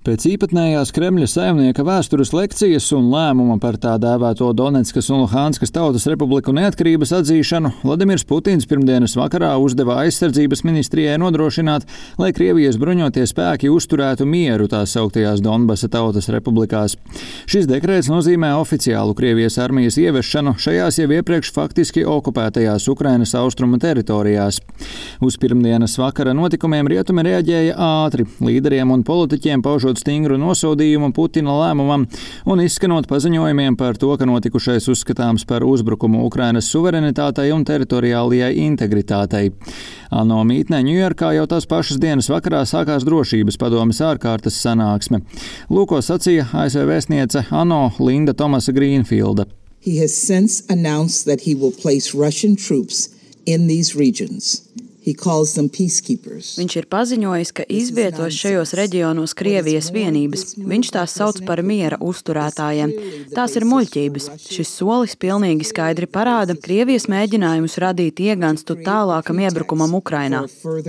Pēc īpatnējās Kremļa saimnieka vēstures lekcijas un lēmuma par tā dēvēto Donetskas un Luhanskas Tautas Republiku neatkarības atzīšanu, Vladimirs Putins pirmdienas vakarā uzdeva aizsardzības ministrijai nodrošināt, lai Krievijas bruņotie spēki uzturētu mieru tās sauktajās Donbasa Tautas Republikās. Šis dekrēts nozīmē oficiālu Krievijas armijas ieviešanu šajās jau iepriekš faktiski okupētajās Ukrainas austrumu teritorijās. Uz pirmdienas vakara notikumiem rietumi reaģēja ātri, līderiem un politiķiem paužot stingru nosodījumu Putina lēmumam un izskanot paziņojumiem par to, ka notikušais uzskatāms par uzbrukumu Ukrainas suverenitātei un teritoriālajai integritātei. ANO mītnē Ņujorkā jau tās pašas dienas vakarā sākās drošības padomes ārkārtas sanāksme. Lūko sacīja ASV vēstniece ANO Linda Thomasa Greenfielda. He has since announced that he will place Russian troops in these regions. Viņš ir paziņojis, ka izvietos šajos reģionos Krievijas vienības. Viņš tās sauc par miera uzturētājiem. Tās ir muļķības. Šis solis pilnīgi skaidri parāda Krievijas mēģinājumus radīt ieganstu tālākam iebrukumam Ukrainā.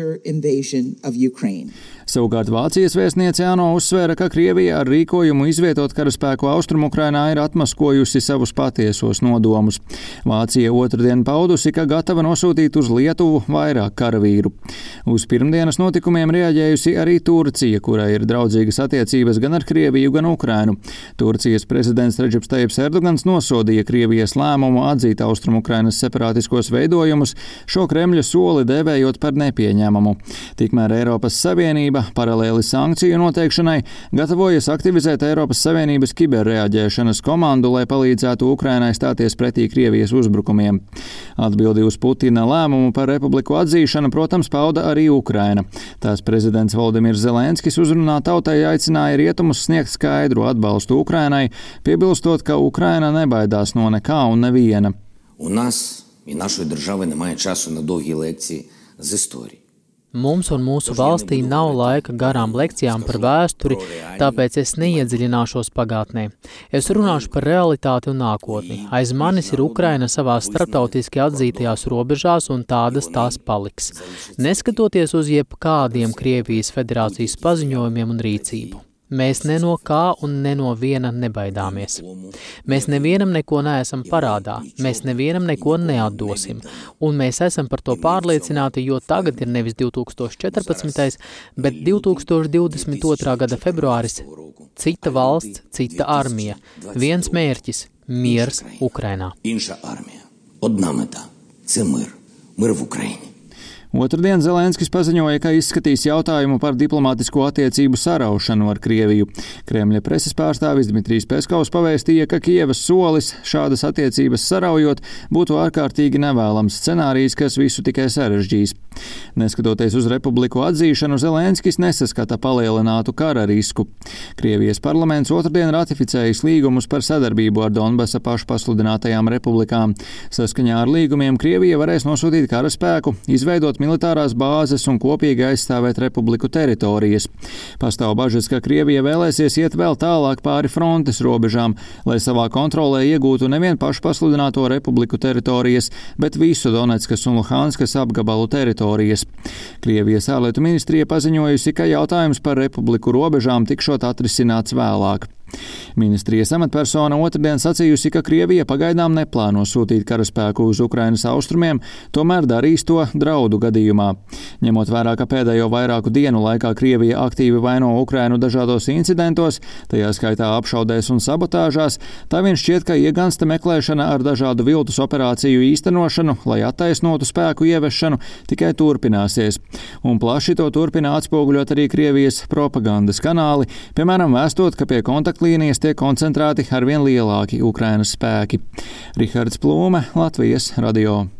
Savukārt Vācijas vēstniece ANO uzsvēra, ka Krievija ar rīkojumu izvietot karaspēku Austrumukrainā ir atmaskojusi savus patiesos nodomus. Vācija otrdien paudusi, ka gatava nosūtīt uz Lietuvu vairāk karavīru. Uz pirmdienas notikumiem reaģējusi arī Turcija, kurai ir draudzīgas attiecības gan ar Krieviju, gan Ukrainu. Turcijas prezidents Redžeps Tajips Erdogans nosodīja Krievijas lēmumu atzīt Austrumukrainas separātiskos veidojumus, šo Kremļa soli dēvējot par nepieņemamu. Tikmēr Eiropas Savienība paralēli sankciju noteikšanai gatavojas aktivizēt Eiropas Savienības kiberreaģēšanas komandu, lai palīdzētu Ukrainai stāties pretī Krievijas uzbrukumiem. Atbildi uz Putina lēmumu par republiku atzīšanu, protams, pauda arī Ukraina. Tās prezidents Volodimirs Zelenskis uzrunā tautai aicināja rietumus sniegt skaidru atbalstu Ukrainai, piebilstot, ka Ukraina nebaidās no nekā un neviena. У нас і нашої держави немає часу на довгі лекції з історії. Mums un mūsu valstī nav laika garām lekcijām par vēsturi, tāpēc es neiedziļināšos pagātnē. Es runāšu par realitāti un nākotni. Aiz manis ir Ukraina savās starptautiski atzītajās robežās un tādas tās paliks, neskatoties uz jebkādiem Krievijas federācijas paziņojumiem un rīcību. Mēs ne no kā un ne no viena nebaidāmies. Mēs nevienam neko neesam parādā, mēs nevienam neko neatdosim, un mēs esam par to pārliecināti, jo tagad ir nevis 2014. bet 2022. gada februāris, cita valsts, cita armija, viens mērķis – miers Ukrainā. Інша армія, одна мета – це мир, мир в Україні. Otrdien Zelenskis paziņoja, ka izskatīs jautājumu par diplomātisko attiecību saraušanu ar Krieviju. Kremļa preses pārstāvis Dmitrijs Peskovs pavēstīja, ka Kievas solis šādas attiecības saraujot būtu ārkārtīgi nevēlams scenārijs, kas visu tikai sarežģīs. Neskatoties uz republiku atzīšanu, Zelenskis nesaskata palielinātu kara risku. Krievijas parlaments otrdien ratificējis līgumus par sadarbību ar Donbasa pašpasludinātajām republikām. Saskaņā ar līgumiem Krievija varēs nosūtīt karaspēku, izveidot militārās bāzes un kopīgi aizstāvēt republiku teritorijas. Pastāv bažas, ka Krievija vēlēsies iet vēl tālāk pāri frontes robežām, lai savā kontrolē iegūtu nevien pašpasludināto republiku teritorijas, bet visu Donetskas un Luhanskas apgabalu teritorijas. Krievijas ārlietu ministrija paziņojusi, ka jautājums par republiku robežām tikšot atrisināts vēlāk. Ministrijas amatpersona otrdien sacījusi, ka Krievija pagaidām neplāno sūtīt karaspēku uz Ukrainas austrumiem, tomēr darīs to draudu gadījumā. Ņemot vērā, ka pēdējo vairāku dienu laikā Krievija aktīvi vaino Ukrainu dažādos incidentos, tajā skaitā apšaudēs un sabotāžās, tā vien šķiet, ka iegansta meklēšana ar dažādu viltus operāciju īstenošanu, lai attaisnotu spēku ieviešanu, tikai turpināsies. Un plaši to turpina atspoguļot arī Krievijas propagandas kanāli, piemēram, vēstot, ka pie kontaktlīnijas tiek koncentrēti arvien lielāki Ukrainas spēki. Rihards Plūme, Latvijas radio.